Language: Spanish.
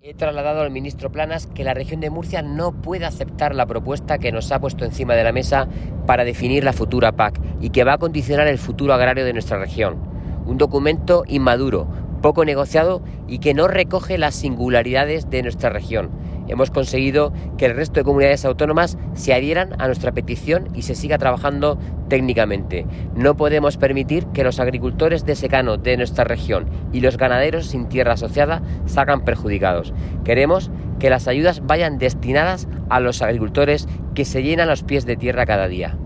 He trasladado al ministro Planas que la región de Murcia no puede aceptar la propuesta que nos ha puesto encima de la mesa para definir la futura PAC y que va a condicionar el futuro agrario de nuestra región. Un documento inmaduro, poco negociado y que no recoge las singularidades de nuestra región. Hemos conseguido que el resto de comunidades autónomas se adhieran a nuestra petición y se siga trabajando técnicamente. No podemos permitir que los agricultores de secano de nuestra región y los ganaderos sin tierra asociada salgan perjudicados. Queremos que las ayudas vayan destinadas a los agricultores que se llenan los pies de tierra cada día.